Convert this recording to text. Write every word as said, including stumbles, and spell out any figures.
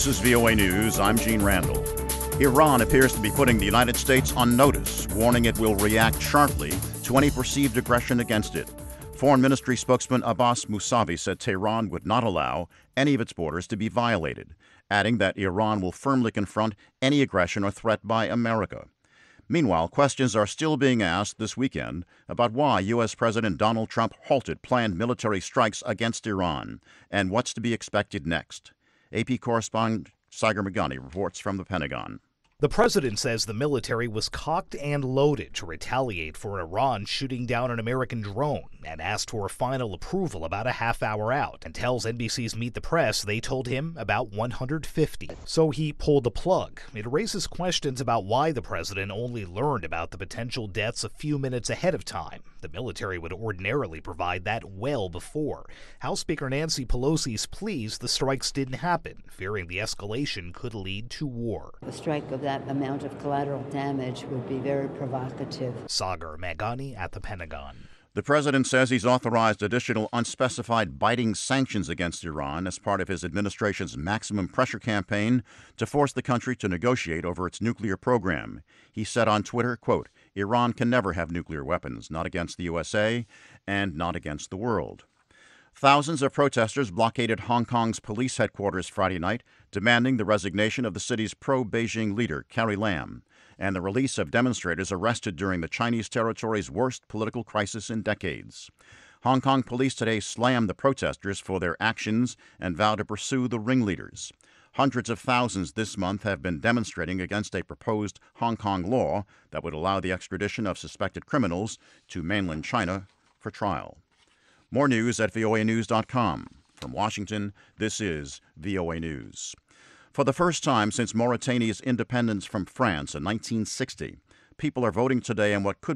This is V O A News. I'm Gene Randall. Iran appears to be putting the United States on notice, warning it will react sharply to any perceived aggression against it. Foreign Ministry spokesman Abbas Mousavi said Tehran would not allow any of its borders to be violated, adding that Iran will firmly confront any aggression or threat by America. Meanwhile, questions are still being asked this weekend about why U S. President Donald Trump halted planned military strikes against Iran and what's to be expected next. A P correspondent Sagar Meghani reports from the Pentagon. The president says the military was cocked and loaded to retaliate for Iran shooting down an American drone and asked for final approval about a half hour out, and tells N B C's Meet the Press they told him about one hundred fifty. So he pulled the plug. It raises questions about why the president only learned about the potential deaths a few minutes ahead of time. The military would ordinarily provide that well before. House Speaker Nancy Pelosi's pleas the strikes didn't happen, fearing the escalation could lead to war. The strike of that amount of collateral damage would be very provocative. Sagar Meghani at the Pentagon. The president says he's authorized additional unspecified biting sanctions against Iran as part of his administration's maximum pressure campaign to force the country to negotiate over its nuclear program. He said on Twitter, quote, "Iran can never have nuclear weapons, not against the U S A and not against the world." Thousands of protesters blockaded Hong Kong's police headquarters Friday night, demanding the resignation of the city's pro-Beijing leader, Carrie Lam, and the release of demonstrators arrested during the Chinese territory's worst political crisis in decades. Hong Kong police today slammed the protesters for their actions and vowed to pursue the ringleaders. Hundreds of thousands this month have been demonstrating against a proposed Hong Kong law that would allow the extradition of suspected criminals to mainland China for trial. More news at V O A news dot com. From Washington, this is V O A News. For the first time since Mauritania's independence from France in nineteen sixty, people are voting today on what could